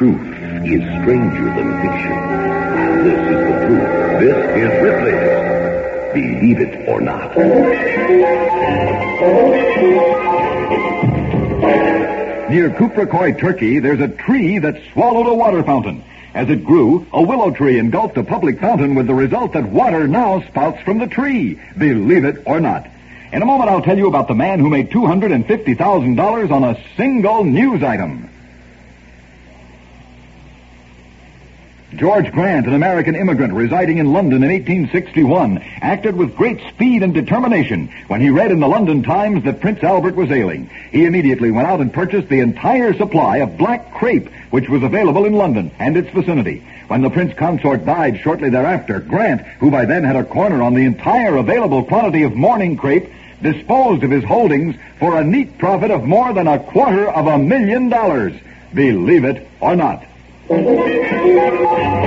truth is stranger than fiction. This is the truth. This is Ripley's Believe It or Not. Near Kuprakoy, Turkey, there's a tree that swallowed a water fountain. As it grew, a willow tree engulfed a public fountain with the result that water now spouts from the tree. Believe it or not. In a moment, I'll tell you about the man who made $250,000 on a single news item. George Grant, an American immigrant residing in London in 1861, acted with great speed and determination when he read in the London Times that Prince Albert was ailing. He immediately went out and purchased the entire supply of black crepe, which was available in London and its vicinity. When the prince consort died shortly thereafter, Grant, who by then had a corner on the entire available quantity of mourning crepe, disposed of his holdings for a neat profit of more than $250,000. Believe it or not.